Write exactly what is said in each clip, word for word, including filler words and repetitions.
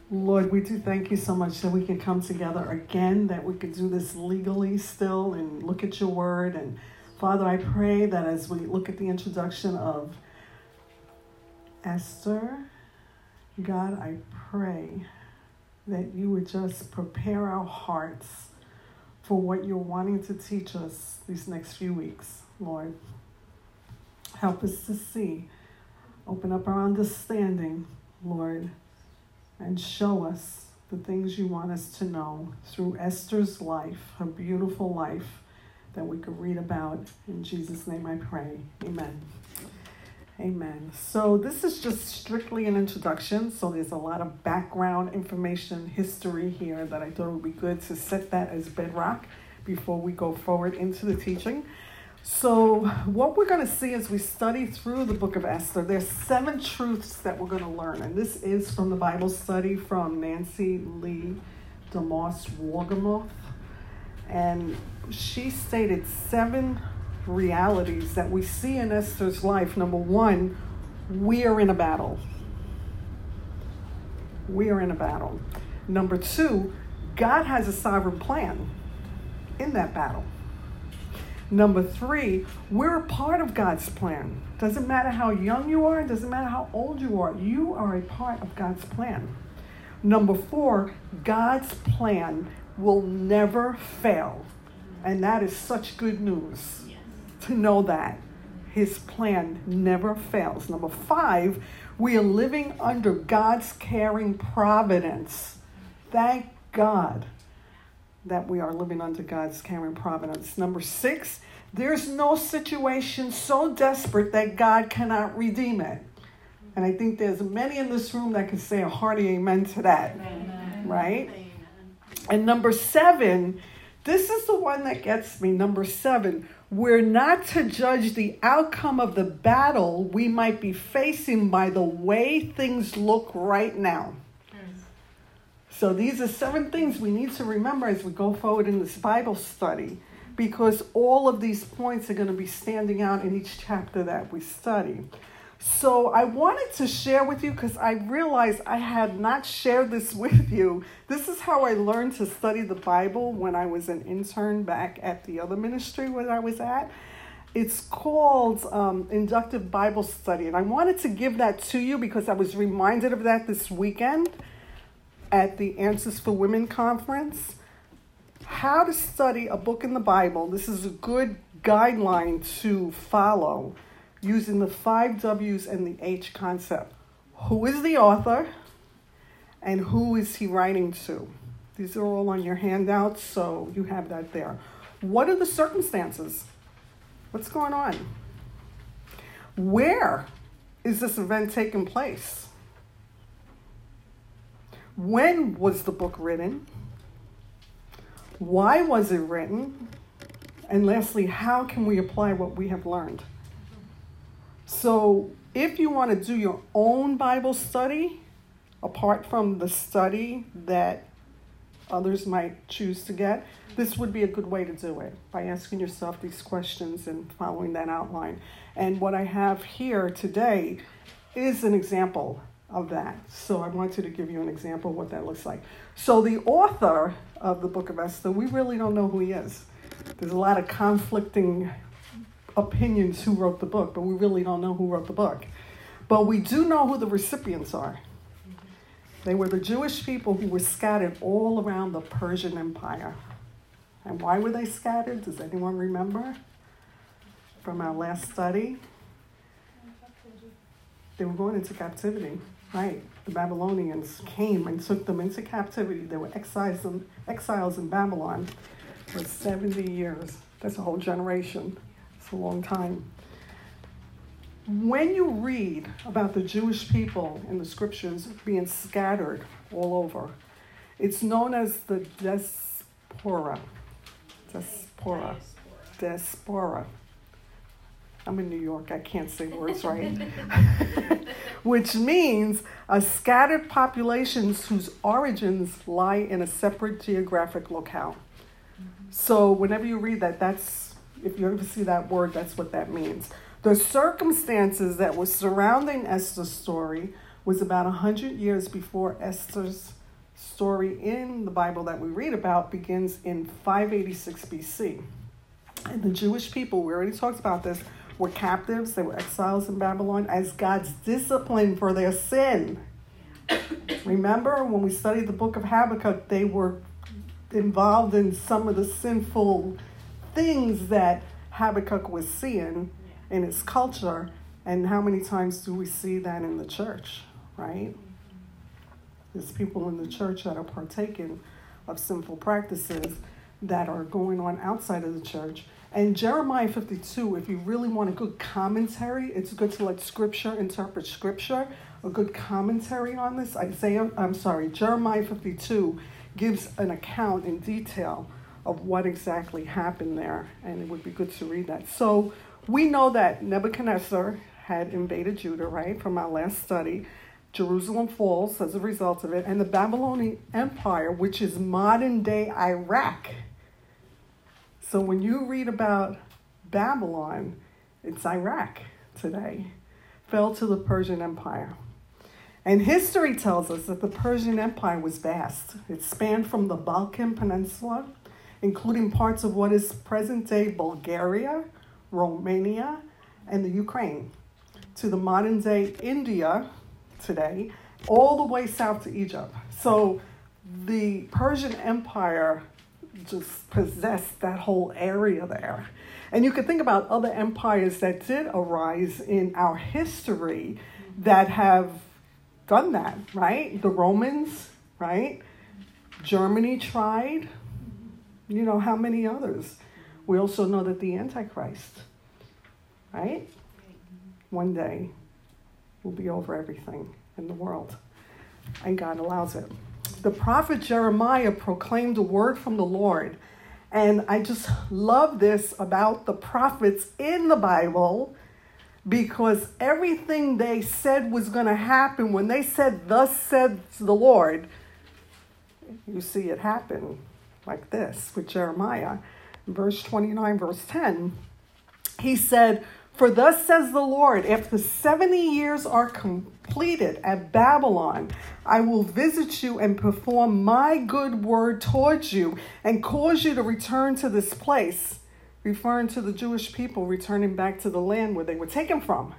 Lord, we do thank you so much that we can come together again, that we could do this legally still and look at your word. And Father, I pray that as we look at the introduction of Esther, God, I pray that you would just prepare our hearts for what you're wanting to teach us these next few weeks, Lord. Help us to see. Open up our understanding, Lord, and show us the things you want us to know through Esther's life, her beautiful life that we could read about. In Jesus' name I pray. Amen. Amen. So this is just strictly an introduction. So there's a lot of background information, history here that I thought would be good to set that as bedrock before we go forward into the teaching. So what we're going to see as we study through the book of Esther, there's seven truths that we're going to learn. And this is from the Bible study from Nancy Lee DeMoss Wolgemuth. And she stated seven realities that we see in Esther's life. Number one, we are in a battle. We are in a battle. Number two, God has a sovereign plan in that battle. Number three, we're a part of God's plan. Doesn't matter how young you are, doesn't matter how old you are, you are a part of God's plan. Number four, God's plan will never fail. And that is such good news to know that his plan never fails. Number five, we are living under God's caring providence. Thank God that we are living under God's caring providence. Number six, there's no situation so desperate that God cannot redeem it. And I think there's many in this room that can say a hearty amen to that. Amen. Right? Amen. And number seven, this is the one that gets me. Number seven, we're not to judge the outcome of the battle we might be facing by the way things look right now. So these are seven things we need to remember as we go forward in this Bible study, because all of these points are going to be standing out in each chapter that we study. So I wanted to share with you, because I realized I had not shared this with you. This is how I learned to study the Bible when I was an intern back at the other ministry where I was at. It's called um, Inductive Bible Study. And I wanted to give that to you because I was reminded of that this weekend at the Answers for Women conference. How to study a book in the Bible. This is a good guideline to follow using the five W's and the H concept. Who is the author and who is he writing to? These are all on your handouts, so you have that there. What are the circumstances? What's going on? Where is this event taking place? When was the book written? Why was it written? And lastly, how can we apply what we have learned? So if you want to do your own Bible study, apart from the study that others might choose to get, this would be a good way to do it, by asking yourself these questions and following that outline. And what I have here today is an example of that. So I wanted to give you an example of what that looks like. So the author of the book of Esther, we really don't know who he is. There's a lot of conflicting opinions who wrote the book, but we really don't know who wrote the book. But we do know who the recipients are. They were the Jewish people who were scattered all around the Persian Empire. And why were they scattered? Does anyone remember from our last study? They were going into captivity. Right, the Babylonians came and took them into captivity. They were exiles in, exiles in Babylon for seventy years. That's a whole generation. It's a long time. When you read about the Jewish people in the scriptures being scattered all over, it's known as the diaspora. Diaspora. Diaspora. I'm in New York, I can't say words right. Which means a scattered populations whose origins lie in a separate geographic locale. Mm-hmm. So whenever you read that, that's, if you ever see that word, that's what that means. The circumstances that were surrounding Esther's story was about one hundred years before Esther's story in the Bible that we read about begins in five eighty-six B C. And the Jewish people, we already talked about this, were captives. They were exiles in Babylon as God's discipline for their sin. Remember when we studied the book of Habakkuk, they were involved in some of the sinful things that Habakkuk was seeing in his culture. And how many times do we see that in the church, right? There's people in the church that are partaking of sinful practices that are going on outside of the church. And Jeremiah fifty-two, if you really want a good commentary, it's good to let Scripture interpret Scripture. A good commentary on this, Isaiah, I'm sorry, Jeremiah fifty-two gives an account in detail of what exactly happened there. And it would be good to read that. So we know that Nebuchadnezzar had invaded Judah, right, from our last study. Jerusalem falls as a result of it. And the Babylonian Empire, which is modern-day Iraq. So when you read about Babylon, it's Iraq today, fell to the Persian Empire. And history tells us that the Persian Empire was vast. It spanned from the Balkan Peninsula, including parts of what is present-day Bulgaria, Romania, and the Ukraine, to the modern-day India today, all the way south to Egypt. So the Persian Empire just possessed that whole area there. And you could think about other empires that did arise in our history that have done that, right? The Romans, right? Germany tried. You know, how many others? We also know that the Antichrist, right? One day will be over everything in the world. And God allows it. The prophet Jeremiah proclaimed a word from the Lord. And I just love this about the prophets in the Bible, because everything they said was going to happen, when they said, "Thus said the Lord," you see it happen like this with Jeremiah. Verse twenty-nine, verse ten, he said, "For thus says the Lord, after seventy years are completed at Babylon, I will visit you and perform my good word towards you and cause you to return to this place," referring to the Jewish people returning back to the land where they were taken from.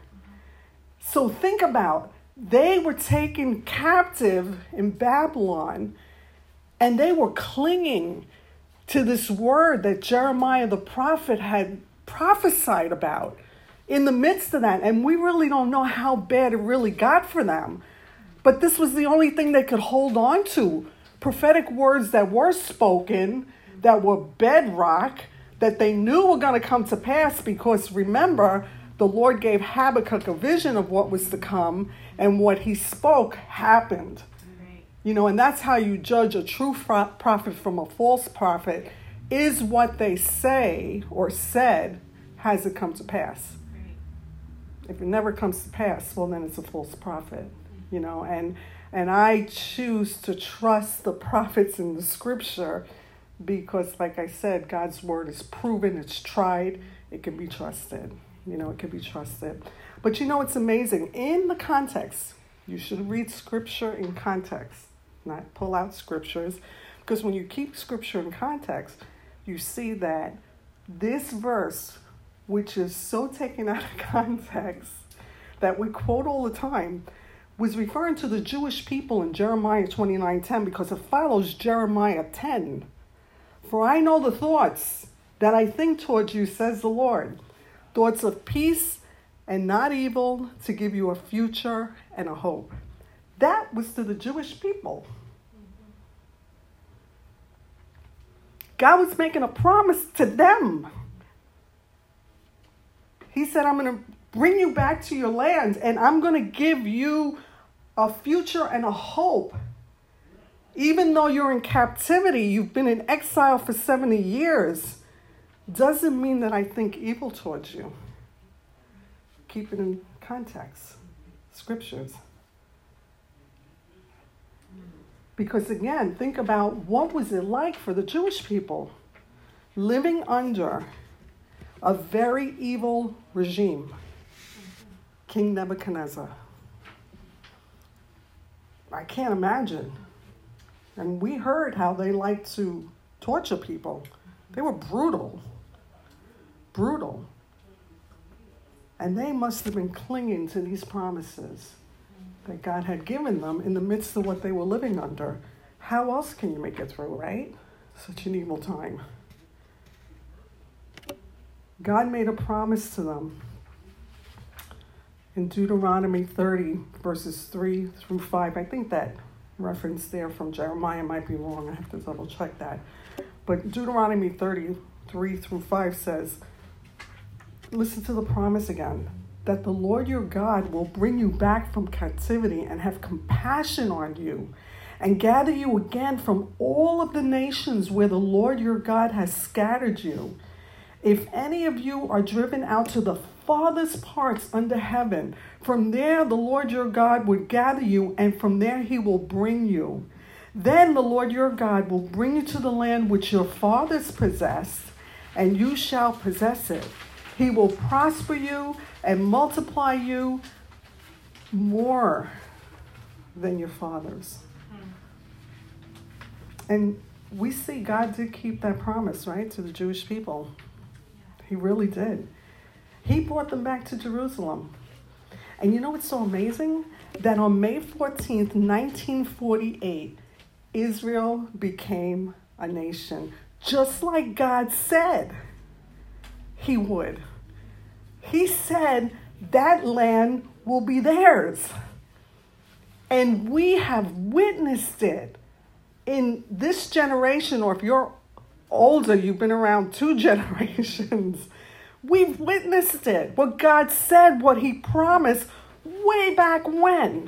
So think about, they were taken captive in Babylon, and they were clinging to this word that Jeremiah the prophet had prophesied about in the midst of that. And we really don't know how bad it really got for them. But this was the only thing they could hold on to. Prophetic words that were spoken, that were bedrock, that they knew were going to come to pass, because remember, the Lord gave Habakkuk a vision of what was to come, and what he spoke happened. Right. You know, and that's how you judge a true prophet from a false prophet. Is what they say or said, has it come to pass? Right. If it never comes to pass, well, then it's a false prophet. You know, and and I choose to trust the prophets in the Scripture, because, like I said, God's word is proven, it's tried, it can be trusted. You know, it can be trusted. But you know, it's amazing. In the context, you should read Scripture in context, not pull out scriptures. Because when you keep Scripture in context, you see that this verse, which is so taken out of context, that we quote all the time, was referring to the Jewish people in Jeremiah twenty-nine ten, because it follows Jeremiah ten. "For I know the thoughts that I think towards you, says the Lord, thoughts of peace and not evil, to give you a future and a hope." That was to the Jewish people. God was making a promise to them. He said, "I'm going to bring you back to your land, and I'm going to give you a future and a hope. Even though you're in captivity, you've been in exile for seventy years, doesn't mean that I think evil towards you." Keep it in context. Scriptures. Because again, think about, what was it like for the Jewish people living under a very evil regime, King Nebuchadnezzar. I can't imagine. And we heard how they like to torture people. They were brutal. Brutal. And they must have been clinging to these promises that God had given them in the midst of what they were living under. How else can you make it through, right? Such an evil time. God made a promise to them in Deuteronomy thirty, verses three through five. I think that reference there from Jeremiah might be wrong. I have to double check that. But Deuteronomy thirty, three through five says, listen to the promise again, that the Lord your God will bring you back from captivity and have compassion on you and gather you again from all of the nations where the Lord your God has scattered you. If any of you are driven out to the farthest parts under heaven, from there the Lord your God will gather you, and from there he will bring you. Then the Lord your God will bring you to the land which your fathers possessed, and you shall possess it. He will prosper you and multiply you more than your fathers. And we see God did keep that promise, right, to the Jewish people. He really did. He brought them back to Jerusalem. And you know what's so amazing? That on May fourteenth, nineteen forty-eight, Israel became a nation, just like God said he would. He said that land will be theirs. And we have witnessed it in this generation, or if you're older, you've been around two generations. We've witnessed it. What God said, what he promised way back when.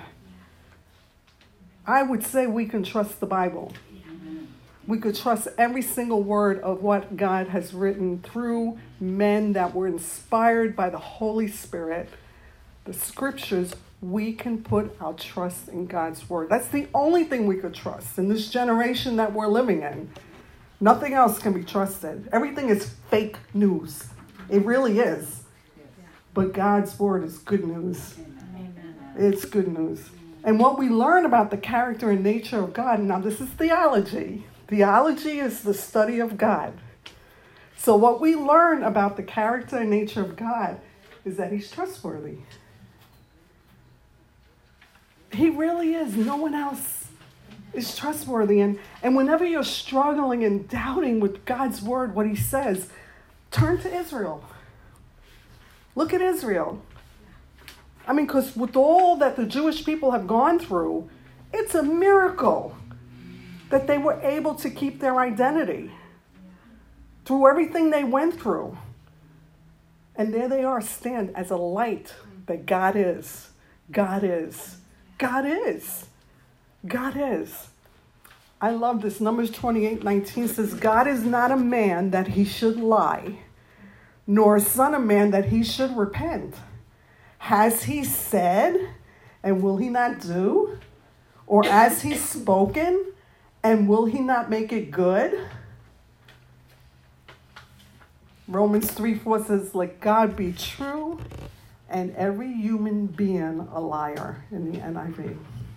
I would say we can trust the Bible. We could trust every single word of what God has written through men that were inspired by the Holy Spirit. The scriptures, we can put our trust in God's word. That's the only thing we could trust in this generation that we're living in. Nothing else can be trusted. Everything is fake news. It really is. But God's word is good news. It's good news. And what we learn about the character and nature of God, now this is theology. Theology is the study of God. So what we learn about the character and nature of God is that he's trustworthy. He really is. No one else is trustworthy. And, and whenever you're struggling and doubting with God's word, what he says, turn to Israel. Look at Israel. I mean, because with all that the Jewish people have gone through, it's a miracle that they were able to keep their identity through everything they went through. And there they are, stand as a light that God is. God is. God is. God is. I love this. Numbers twenty-eight nineteen says, God is not a man that he should lie, nor a son of man that he should repent. Has he said, and will he not do? Or has he spoken, and will he not make it good? Romans three four says, let God be true and every human being a liar, in the N I V.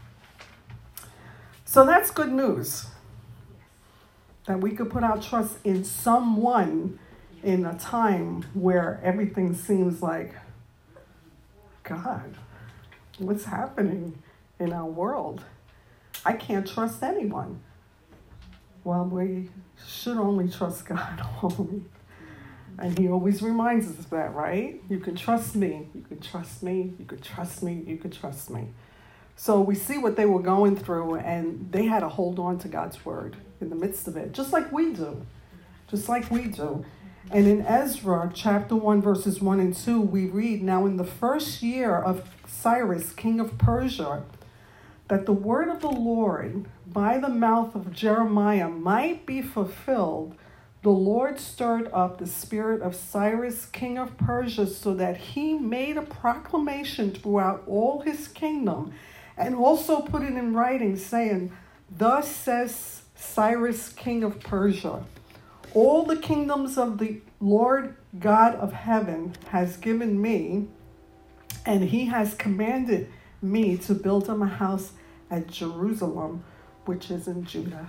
So that's good news. That we could put our trust in someone in a time where everything seems like, God, what's happening in our world? I can't trust anyone. Well, we should only trust God only. And he always reminds us of that, right? You can trust me. You can trust me. You can trust me. You can trust me. So we see what they were going through, and they had to hold on to God's word in the midst of it, just like we do. Just like we do. And in Ezra chapter one, verses one and two, we read, now in the first year of Cyrus, king of Persia, that the word of the Lord by the mouth of Jeremiah might be fulfilled, the Lord stirred up the spirit of Cyrus, king of Persia, so that he made a proclamation throughout all his kingdom, and also put it in writing, saying, thus says Cyrus, king of Persia, all the kingdoms of the Lord God of heaven has given me, and he has commanded me to build him a house at Jerusalem, which is in Judah.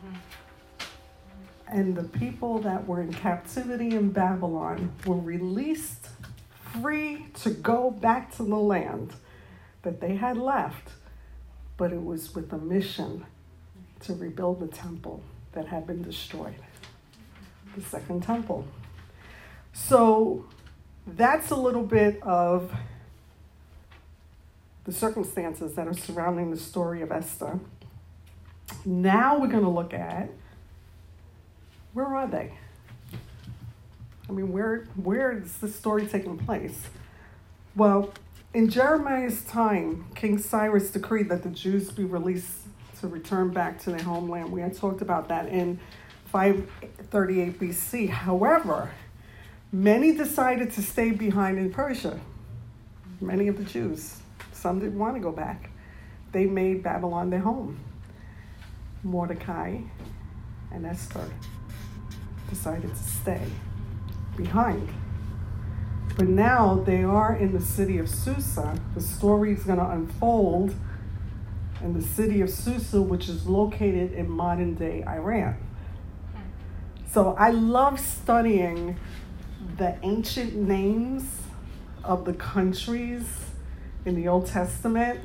And the people that were in captivity in Babylon were released free to go back to the land that they had left, but it was with a mission to rebuild the temple that had been destroyed, the second temple. So that's a little bit of the circumstances that are surrounding the story of Esther. Now we're going to look at, where are they? I mean, where where is this story taking place? Well, in Jeremiah's time, King Cyrus decreed that the Jews be released to return back to their homeland. We had talked about that in five thirty-eight B C. However, many decided to stay behind in Persia. Many of the Jews. Some didn't want to go back. They made Babylon their home. Mordecai and Esther decided to stay behind. But now they are in the city of Susa. The story is going to unfold in the city of Susa, which is located in modern-day Iran. So I love studying the ancient names of the countries in the Old Testament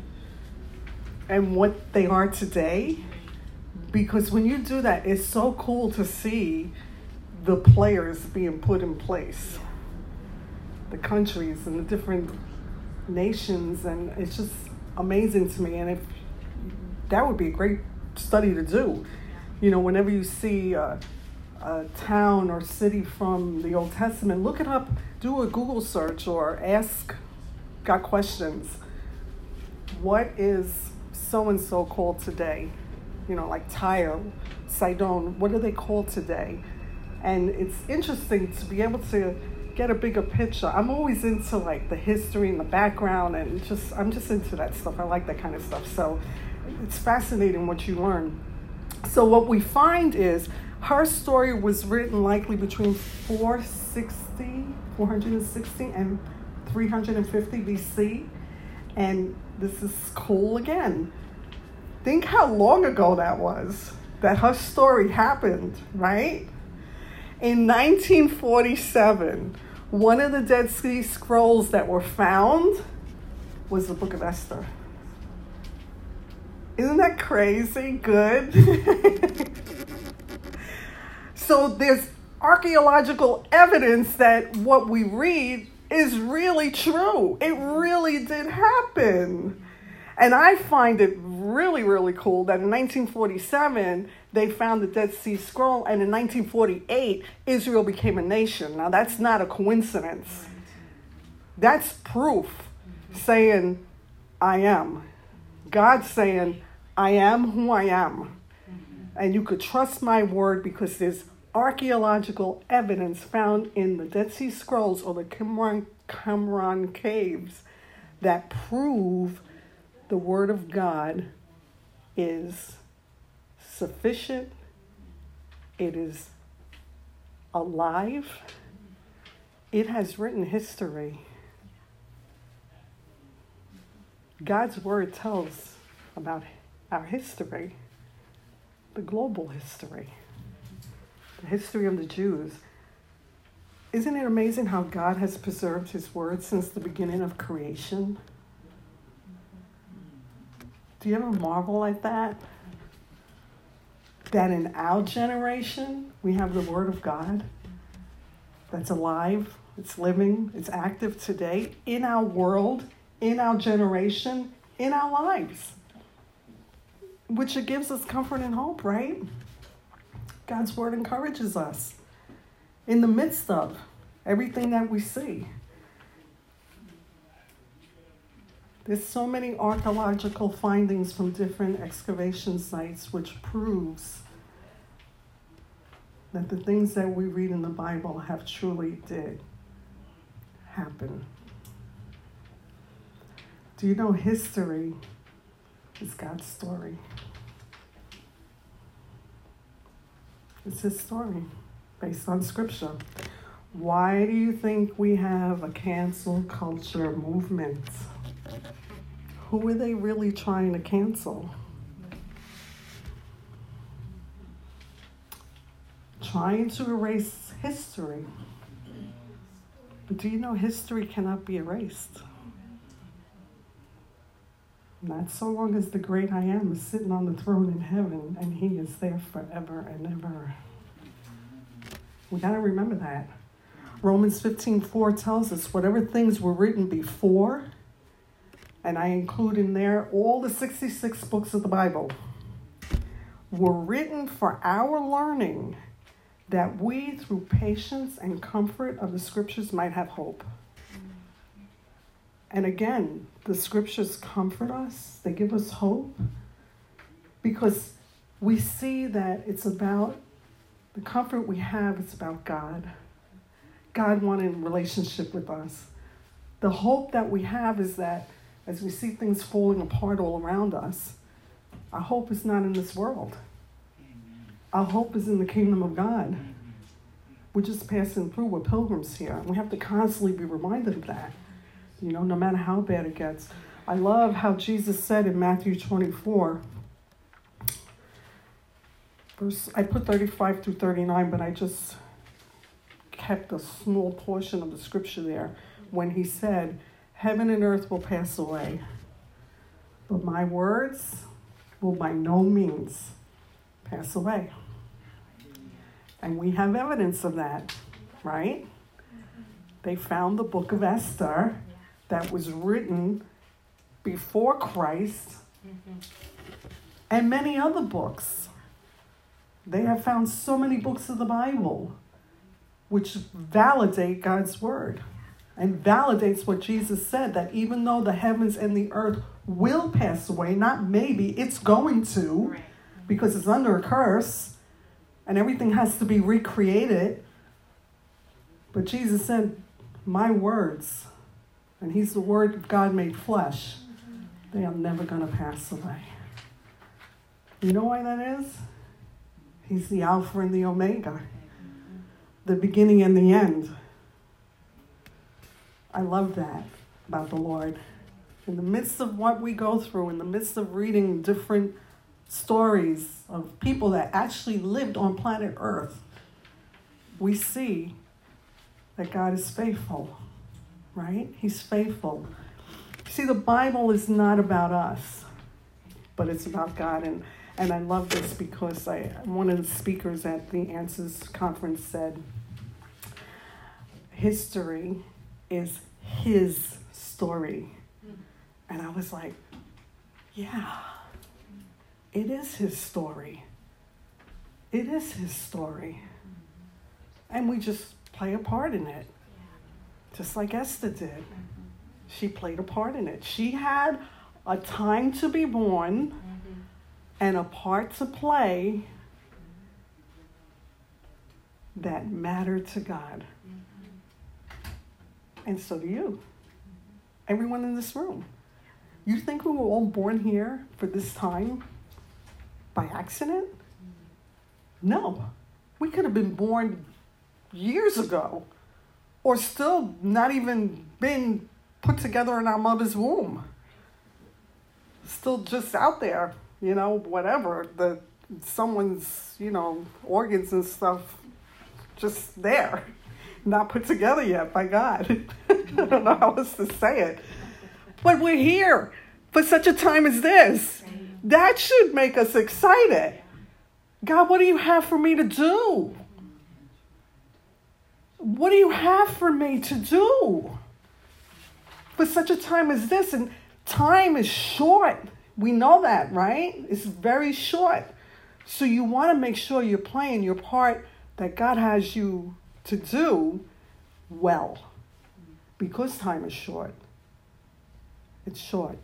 and what they are today, because when you do that, it's so cool to see the players being put in place, the countries and the different nations, and it's just amazing to me. And if that would be a great study to do, you know, whenever you see a, a town or city from the Old Testament, look it up, do a Google search or ask, got questions, what is so-and-so called today? You know, like Tyre, Sidon, what are they called today? And it's interesting to be able to get a bigger picture. I'm always into like the history and the background, and just I'm just into that stuff. I like that kind of stuff. So it's fascinating what you learn. So what we find is her story was written likely between four sixty, four sixty and three fifty B C. And this is cool again. Think how long ago that was that her story happened, right? In nineteen forty-seven, one of the Dead Sea Scrolls that were found was the Book of Esther. Isn't that crazy good? So there's archaeological evidence that what we read is really true. It really did happen. And I find it really, really cool that in nineteen forty-seven, they found the Dead Sea Scroll, and in nineteen forty-eight, Israel became a nation. Now, that's not a coincidence. That's proof saying, I am. God saying, I am who I am. And you could trust my word because there's archaeological evidence found in the Dead Sea Scrolls or the Qumran, Qumran caves that prove the word of God is sufficient, it is alive, it has written history. God's word tells about our history, the global history, the history of the Jews. Isn't it amazing how God has preserved his word since the beginning of creation? Do you ever marvel at that? That in our generation, we have the word of God that's alive, it's living, it's active today in our world, in our generation, in our lives, which it gives us comfort and hope, right? God's word encourages us in the midst of everything that we see. There's so many archaeological findings from different excavation sites which proves that the things that we read in the Bible have truly did happen. Do you know history is God's story? It's his story based on scripture. Why do you think we have a cancel culture movement? Who are they really trying to cancel? trying to erase history. But do you know history cannot be erased? Not so long as the great I Am is sitting on the throne in heaven and he is there forever and ever. We got to remember that. Romans fifteen four tells us whatever things were written before, and I include in there all the sixty-six books of the Bible, were written for our learning, that we, through patience and comfort of the scriptures, might have hope. And again, the scriptures comfort us. They give us hope because we see that it's about the comfort we have. It's about God. God wanted a relationship with us. The hope that we have is that as we see things falling apart all around us, our hope is not in this world. Our hope is in the kingdom of God. We're just passing through. We're pilgrims here. And we have to constantly be reminded of that. You know, no matter how bad it gets. I love how Jesus said in Matthew twenty-four, verse, I put thirty-five through thirty-nine, but I just kept a small portion of the scripture there when he said, heaven and earth will pass away, but my words will by no means pass away. And we have evidence of that, right? They found the book of Esther that was written before Christ, mm-hmm. and many other books. They have found so many books of the Bible which validate God's word and validates what Jesus said, that even though the heavens and the earth will pass away, not maybe, it's going to, right. because it's under a curse and everything has to be recreated. But Jesus said, my words, and he's the word of God made flesh, they are never going to pass away. You know why that is? He's the Alpha and the Omega, the beginning and the end. I love that about the Lord. In the midst of what we go through, in the midst of reading different stories of people that actually lived on planet Earth, we see that God is faithful, right? He's faithful. See, the Bible is not about us, but it's about God. And, and I love this because I, one of the speakers at the Answers Conference said, history is his story. And I was like, yeah, it is his story. It is his story. And we just play a part in it, just like Esther did. She played a part in it. She had a time to be born mm-hmm. and a part to play that mattered to God. Mm-hmm. And so do you. Everyone in this room. You think we were all born here for this time by accident? No. We could have been born years ago or still not even been put together in our mother's womb. Still just out there, you know, whatever. The someone's, you know, organs and stuff just there. Not put together yet by God. I don't know how else to say it. But we're here for such a time as this. That should make us excited. God, what do you have for me to do? What do you have for me to do? For such a time as this, and time is short. We know that, right? It's very short. So you want to make sure you're playing your part that God has you to do well. Because time is short. It's short.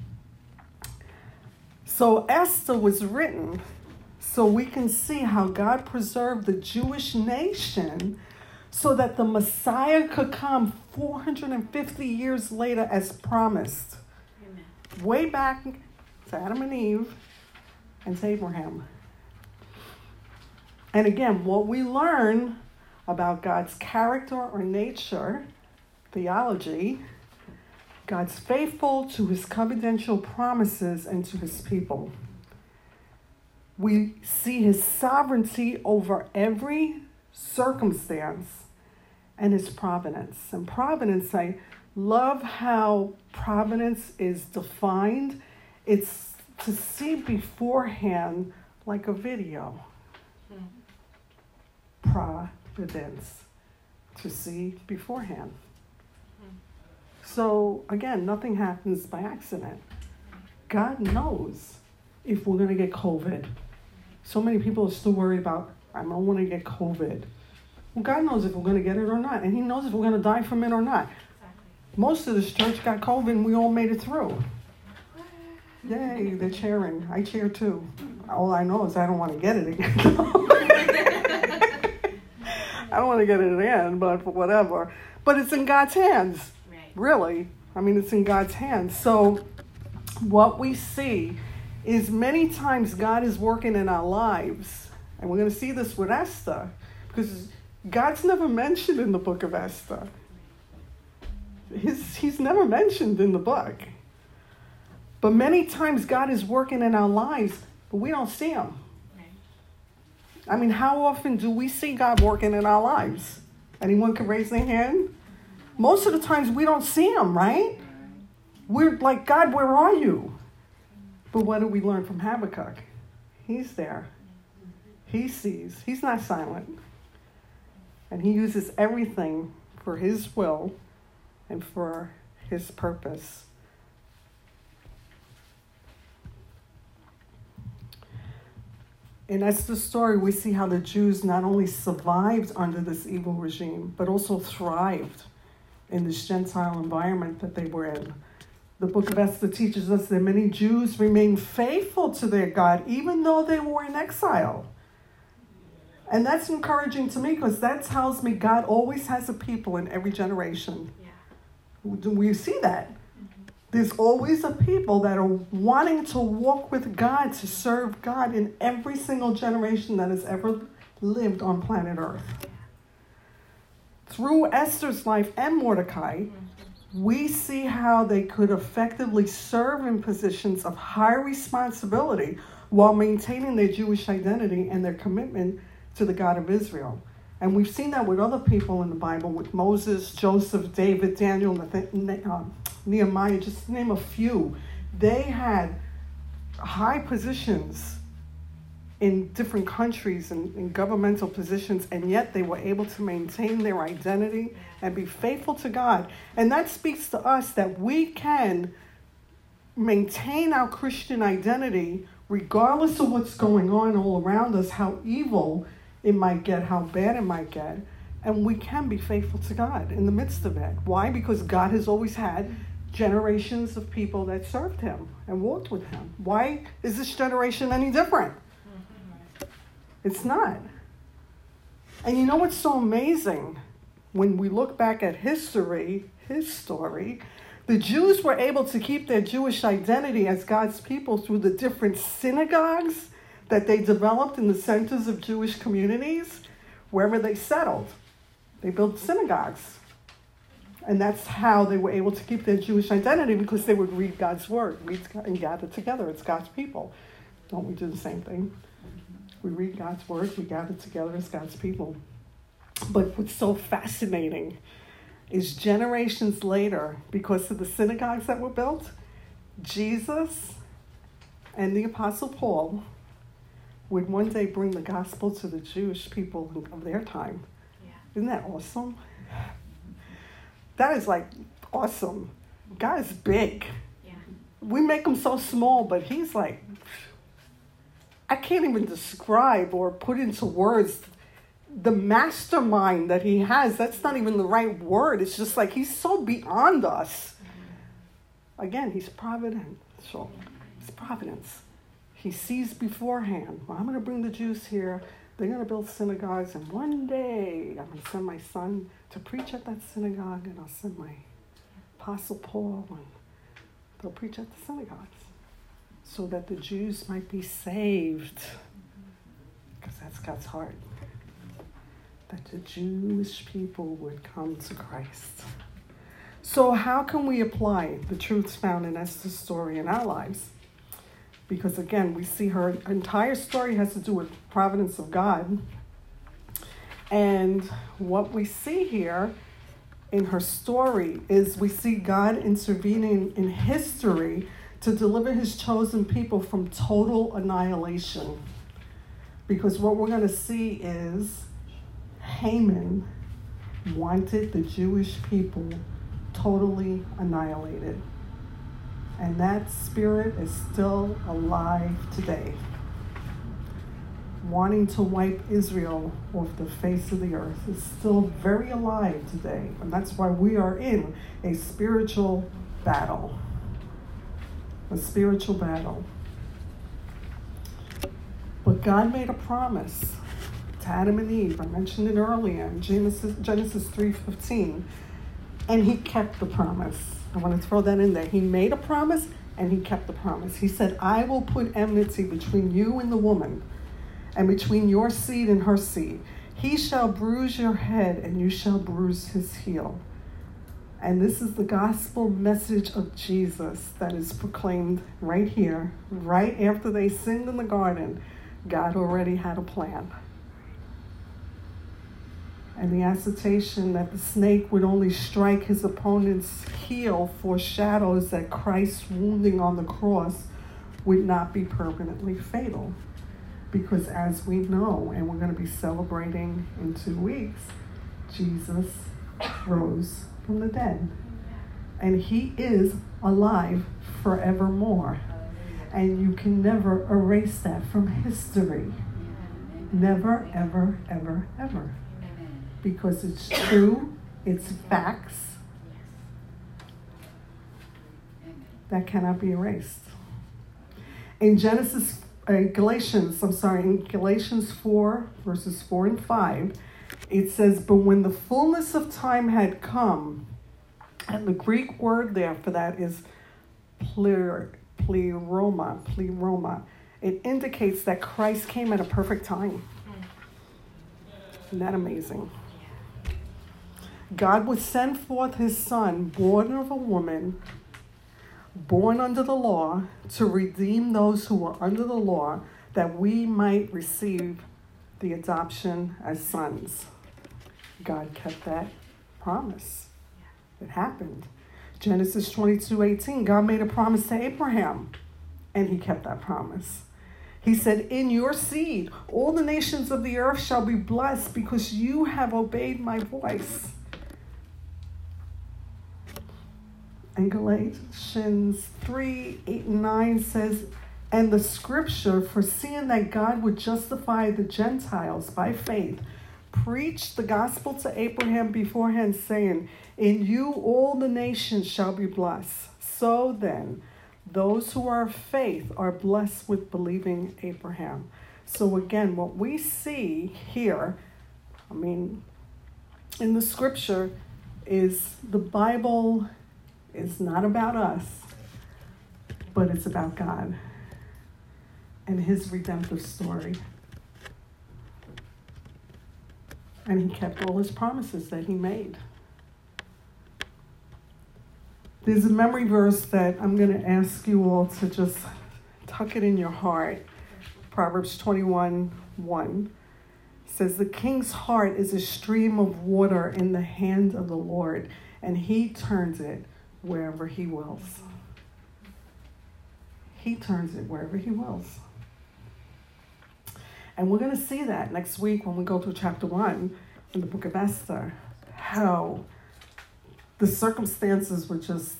So Esther was written so we can see how God preserved the Jewish nation so that the Messiah could come four hundred fifty years later as promised. Amen. Way back to Adam and Eve and to Abraham. And again, what we learn about God's character or nature, theology, God's faithful to his covenantal promises and to his people. we see his sovereignty over every circumstance and his providence. And providence, I love how providence is defined. It's to see beforehand like a video. Mm. Providence. To see beforehand. Mm. So, again, nothing happens by accident. God knows if we're going to get COVID. So many people are still worried about, I don't want to get COVID. Well, God knows if we're going to get it or not. And he knows if we're going to die from it or not. Exactly. Most of this church got COVID and we all made it through. Yay, they're cheering. I cheer too. All I know is I don't want to get it again. I don't want to get it again, but whatever. But it's in God's hands. Right. Really. I mean, it's in God's hands. So what we see is many times God is working in our lives. And we're going to see this with Esther. Because God's never mentioned in the book of Esther. His, he's never mentioned in the book. But many times God is working in our lives, but we don't see him. I mean, how often do we see God working in our lives? Anyone can raise their hand? Most of the times we don't see him, right? We're like, God, where are you? But what do we learn from Habakkuk? He's there. He sees. He's not silent. And he uses everything for his will and for his purpose. In Esther's story, we see how the Jews not only survived under this evil regime, but also thrived in this Gentile environment that they were in. The book of Esther teaches us that many Jews remained faithful to their God, even though they were in exile. And that's encouraging to me because that tells me God always has a people in every generation. Yeah. We see that. There's always a people that are wanting to walk with God, to serve God in every single generation that has ever lived on planet Earth. Through Esther's life and Mordecai, we see how they could effectively serve in positions of high responsibility while maintaining their Jewish identity and their commitment to the God of Israel. And we've seen that with other people in the Bible, with Moses, Joseph, David, Daniel, Nehemiah, just to name a few. They had high positions in different countries and in governmental positions, and yet they were able to maintain their identity and be faithful to God. And that speaks to us that we can maintain our Christian identity regardless of what's going on all around us, how evil it might get, how bad it might get, and we can be faithful to God in the midst of it. Why? Because God has always had generations of people that served him and walked with him. Why is this generation any different? It's not. And you know what's so amazing? When we look back at history, his story, the Jews were able to keep their Jewish identity as God's people through the different synagogues that they developed in the centers of Jewish communities, wherever they settled. They built synagogues. And that's how they were able to keep their Jewish identity, because they would read God's word, read and gather together. It's God's people. Don't we do the same thing? We read God's word, we gather together as God's people. But what's so fascinating is generations later, because of the synagogues that were built, Jesus and the Apostle Paul would one day bring the gospel to the Jewish people of their time. Yeah. Isn't that awesome? That is like awesome. God is big. Yeah. We make him so small, but he's like, I can't even describe or put into words the mastermind that he has. That's not even the right word. It's just like he's so beyond us. Mm-hmm. Again, he's providential. It's providence. He sees beforehand. Well, I'm going to bring the Jews here. They're going to build synagogues. And one day, I'm going to send my son to preach at that synagogue. And I'll send my Apostle Paul. And they'll preach at the synagogues. So that the Jews might be saved. Because that's God's heart. That the Jewish people would come to Christ. So how can we apply the truths found in Esther's story in our lives? Because again, we see her entire story has to do with providence of God. And what we see here in her story is we see God intervening in history to deliver his chosen people from total annihilation. Because what we're going to see is Haman wanted the Jewish people totally annihilated. And that spirit is still alive today, wanting to wipe Israel off the face of the earth. Is still very alive today. And that's why we are in a spiritual battle. A spiritual battle. But God made a promise to Adam and Eve. I mentioned it earlier in Genesis, Genesis three fifteen. And he kept the promise. I want to throw that in there. He made a promise and he kept the promise. He said, I will put enmity between you and the woman, and between your seed and her seed. He shall bruise your head, and you shall bruise his heel. And this is the gospel message of Jesus that is proclaimed right here, right after they sinned in the garden. God already had a plan. And the assertion that the snake would only strike his opponent's heel foreshadows that Christ's wounding on the cross would not be permanently fatal. Because as we know, and we're going to be celebrating in two weeks, Jesus rose from the dead. And he is alive forevermore. And you can never erase that from history. Never, ever, ever, ever. Because it's true, it's facts that cannot be erased. In Genesis, uh, Galatians, I'm sorry, in Galatians four, verses four and five, it says, but when the fullness of time had come, and the Greek word there for that is pler, pleroma, pleroma. It indicates that Christ came at a perfect time. Isn't that amazing? God would send forth his son, born of a woman, born under the law, to redeem those who were under the law, that we might receive the adoption as sons. God kept that promise. It happened. Genesis twenty-two eighteen, God made a promise to Abraham, and he kept that promise. He said, in your seed, all the nations of the earth shall be blessed because you have obeyed my voice. And Galatians three, eight, and nine says, and the scripture, foreseeing that God would justify the Gentiles by faith, preached the gospel to Abraham beforehand, saying, in you all the nations shall be blessed. So then, those who are of faith are blessed with believing Abraham. So again, what we see here, I mean, in the scripture, is the Bible is not about us, but it's about God and his redemptive story. And he kept all his promises that he made. There's a memory verse that I'm going to ask you all to just tuck it in your heart. Proverbs twenty-one one says, the king's heart is a stream of water in the hand of the Lord, and he turns it wherever he wills. He turns it wherever he wills. And we're going to see that next week when we go through chapter one in the book of Esther, how the circumstances were just,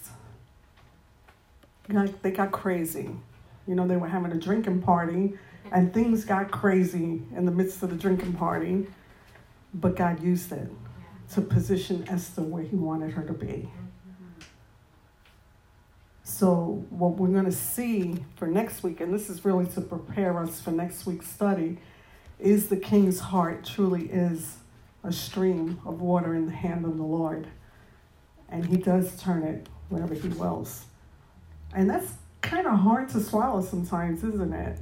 like, they got crazy. You know, they were having a drinking party, and things got crazy in the midst of the drinking party, but God used it to position Esther where he wanted her to be. So what we're going to see for next week, and this is really to prepare us for next week's study, is the king's heart truly is a stream of water in the hand of the Lord. And he does turn it wherever he wills. And that's kind of hard to swallow sometimes, isn't it?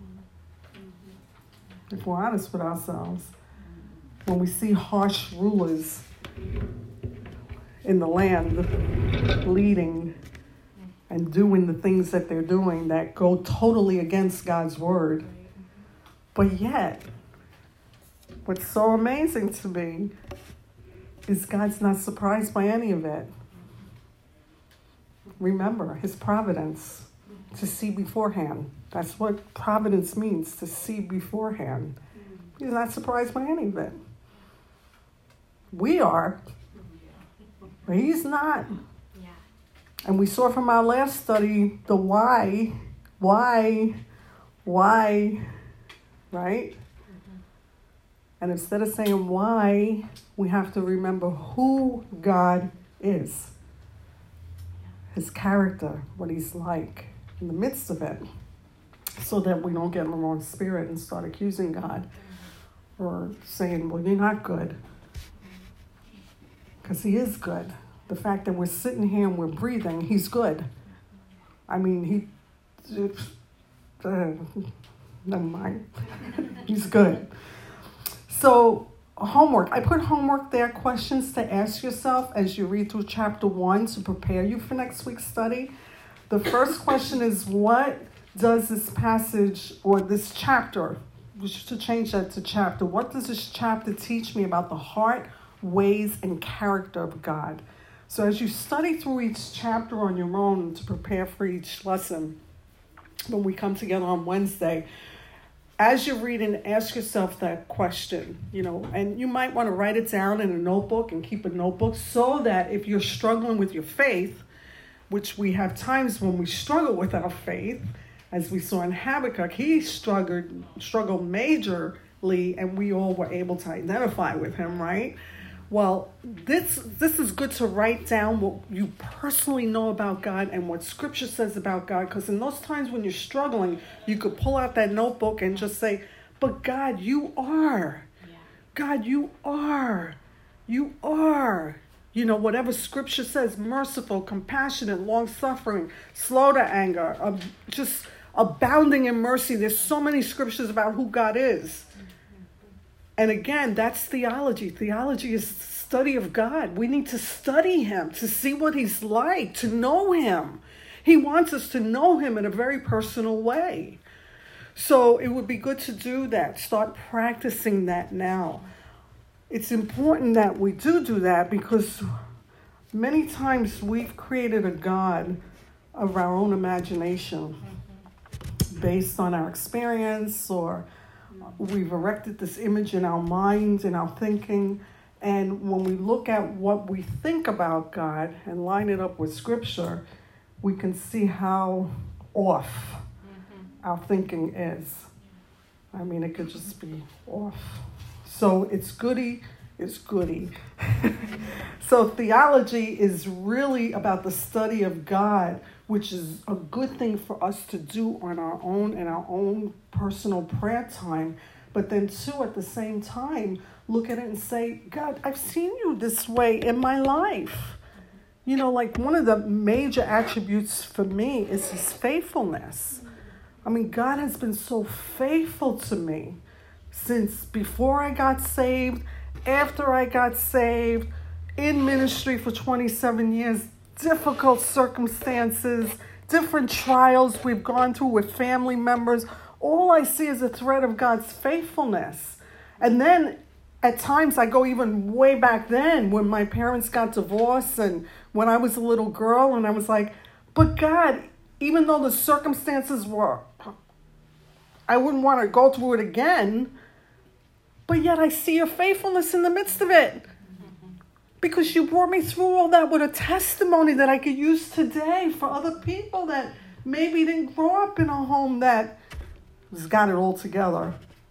If we're honest with ourselves. When we see harsh rulers in the land leading, and doing the things that they're doing that go totally against God's word. But yet, what's so amazing to me is God's not surprised by any of it. Remember, his providence, to see beforehand. That's what providence means, to see beforehand. He's not surprised by any of it. We are, but he's not. Yeah. And we saw from our last study the why, why, why, right? Mm-hmm. And instead of saying why, we have to remember who God is. His character, what he's like in the midst of it, so that we don't get in the wrong spirit and start accusing God or saying, well, you're not good. Because he is good. The fact that we're sitting here and we're breathing, he's good. I mean, he, uh, never mind. He's good. So, homework. I put homework there, questions to ask yourself as you read through chapter one to prepare you for next week's study. The first question is, what does this passage or this chapter, we should change that to chapter, what does this chapter teach me about the heart, ways, and character of God? So as you study through each chapter on your own to prepare for each lesson, when we come together on Wednesday, as you're reading, ask yourself that question, you know, and you might want to write it down in a notebook and keep a notebook so that if you're struggling with your faith, which we have times when we struggle with our faith, as we saw in Habakkuk, he struggled, struggled majorly, and we all were able to identify with him, right? Well, this this is good to write down what you personally know about God and what Scripture says about God, because in those times when you're struggling, you could pull out that notebook and just say, but God, you are. Yeah. God, you are. You are. You know, whatever Scripture says, merciful, compassionate, long-suffering, slow to anger, uh, just abounding in mercy. There's so many Scriptures about who God is. And again, that's theology. Theology is the study of God. We need to study him, to see what he's like, to know him. He wants us to know him in a very personal way. So it would be good to do that. Start practicing that now. It's important that we do do that because many times we've created a God of our own imagination based on our experience, or we've erected this image in our minds, in our thinking, and when we look at what we think about God and line it up with Scripture, we can see how off mm-hmm. our thinking is. I mean, it could just be off. So it's goody, it's goody. So theology is really about the study of God, which is a good thing for us to do on our own in our own personal prayer time. But then too, at the same time, look at it and say, God, I've seen you this way in my life. You know, like one of the major attributes for me is his faithfulness. I mean, God has been so faithful to me since before I got saved, after I got saved, in ministry for twenty-seven years, difficult circumstances, different trials we've gone through with family members. All I see is a thread of God's faithfulness. And then at times I go even way back then when my parents got divorced and when I was a little girl, and I was like, but God, even though the circumstances were, I wouldn't want to go through it again, but yet I see your faithfulness in the midst of it. Because you brought me through all that with a testimony that I could use today for other people that maybe didn't grow up in a home that has got it all together.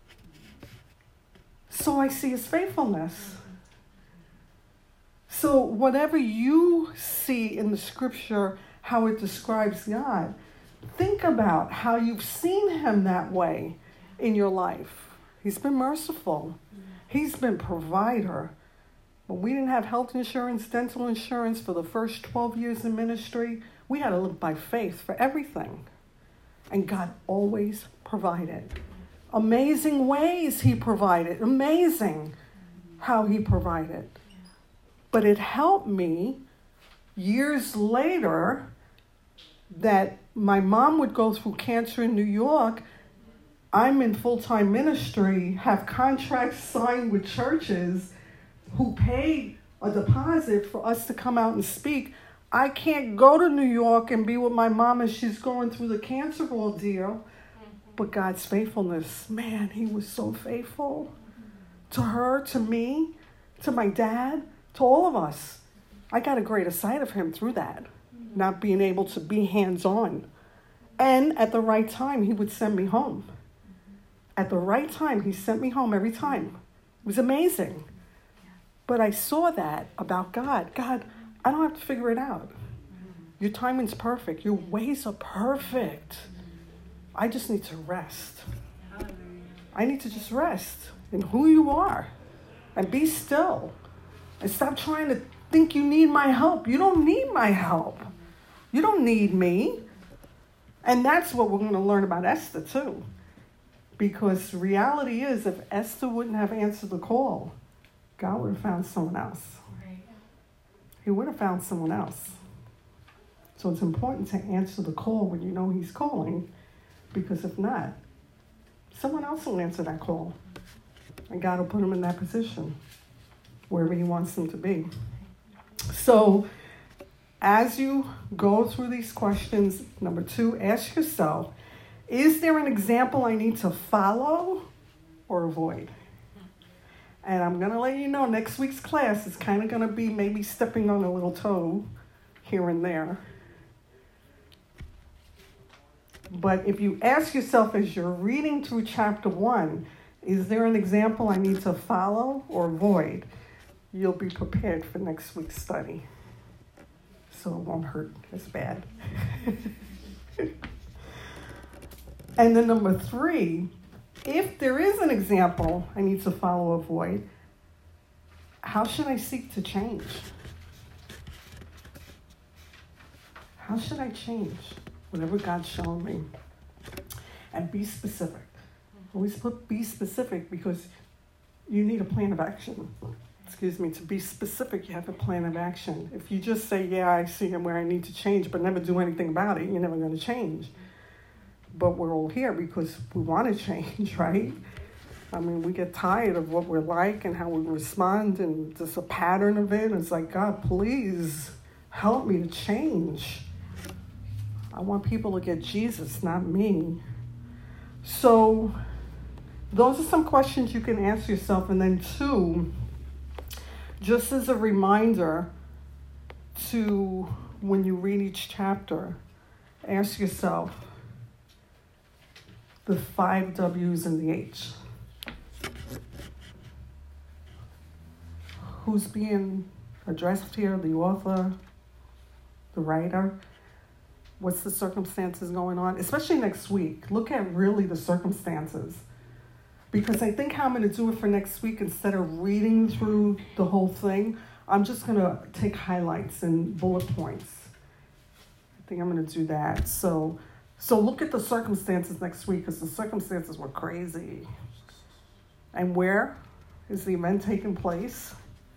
So I see his faithfulness. So whatever you see in the Scripture, how it describes God, think about how you've seen him that way in your life. He's been merciful. He's been provider. When we didn't have health insurance, dental insurance for the first twelve years in ministry, we had to live by faith for everything. And God always provided. Amazing ways he provided. Amazing how he provided. But it helped me years later that my mom would go through cancer in New York. I'm in full-time ministry, have contracts signed with churches who paid a deposit for us to come out and speak. I can't go to New York and be with my mom as she's going through the cancer ordeal. But God's faithfulness, man, he was so faithful to her, to me, to my dad, to all of us. I got a greater sight of him through that, not being able to be hands-on. And at the right time, he would send me home. At the right time, he sent me home every time. It was amazing. But I saw that about God. God, I don't have to figure it out. Your timing's perfect. Your ways are perfect. I just need to rest. I need to just rest in who you are and be still and stop trying to think you need my help. You don't need my help. You don't need me. And that's what we're going to learn about Esther too. Because reality is, if Esther wouldn't have answered the call, God would have found someone else. He would have found someone else. So it's important to answer the call when you know he's calling, because if not, someone else will answer that call. And God will put him in that position, wherever he wants them to be. So as you go through these questions, number two, ask yourself, is there an example I need to follow or avoid? And I'm going to let you know next week's class is kind of going to be maybe stepping on a little toe here and there. But if you ask yourself as you're reading through chapter one, is there an example I need to follow or avoid? You'll be prepared for next week's study. So it won't hurt as bad. And then number three, if there is an example I need to follow or avoid, how should I seek to change? How should I change whatever God's shown me? And be specific. Always put be specific, because you need a plan of action. Excuse me, to be specific, you have a plan of action. If you just say, yeah, I see where I need to change, but never do anything about it, you're never going to change. But we're all here because we want to change, right? I mean, we get tired of what we're like and how we respond, and there's a pattern of it. It's like, God, please help me to change. I want people to get Jesus, not me. So those are some questions you can ask yourself. And then two, just as a reminder to, when you read each chapter, ask yourself the five W's and the H. Who's being addressed here? The author, the writer? What's the circumstances going on? Especially next week. Look at really the circumstances. Because I think how I'm going to do it for next week, instead of reading through the whole thing, I'm just going to take highlights and bullet points. I think I'm going to do that. So, so look at the circumstances next week, because the circumstances were crazy. And where is the event taking place?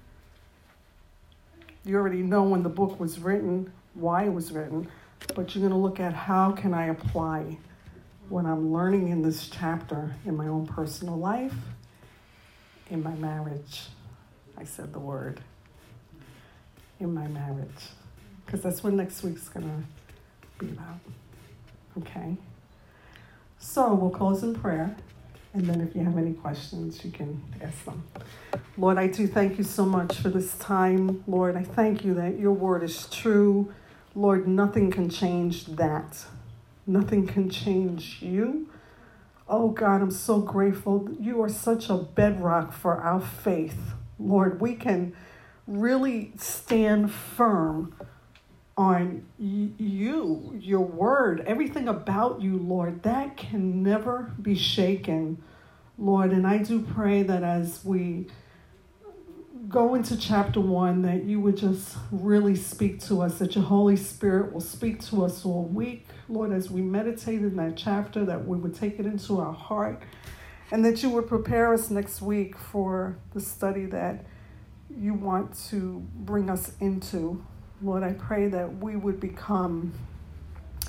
You already know when the book was written, why it was written, but you're going to look at how can I apply what I'm learning in this chapter in my own personal life, in my marriage. I said the word. In my marriage. Because that's what next week's going to be about. Okay? So we'll close in prayer. And then if you have any questions, you can ask them. Lord, I do thank you so much for this time. Lord, I thank you that your word is true. Lord, nothing can change that. Nothing can change you. Oh God, I'm so grateful. You are such a bedrock for our faith. Lord, we can really stand firm on y- you, your word, everything about you, Lord. That can never be shaken, Lord. And I do pray that as we go into chapter one, that you would just really speak to us, that your Holy Spirit will speak to us all week, Lord, as we meditate in that chapter, that we would take it into our heart, and that you would prepare us next week for the study that you want to bring us into. Lord, I pray that we would become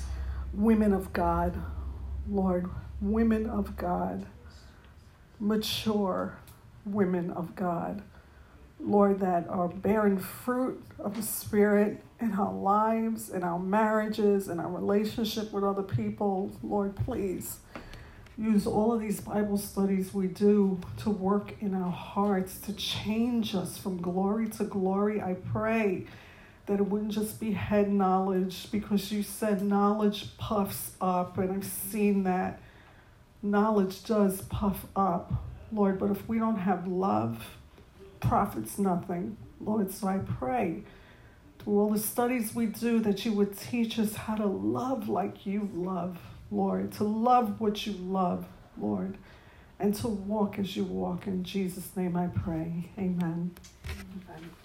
women of God, Lord, women of God, mature women of God, Lord, that are bearing fruit of the Spirit in our lives, in our marriages, in our relationship with other people. Lord, please use all of these Bible studies we do to work in our hearts, to change us from glory to glory. I pray that it wouldn't just be head knowledge, because you said knowledge puffs up, and I've seen that. Knowledge does puff up, Lord, but if we don't have love, profits nothing, Lord. So I pray through all the studies we do that you would teach us how to love like you love, Lord, to love what you love, Lord, and to walk as you walk. In Jesus' name I pray. Amen. Amen.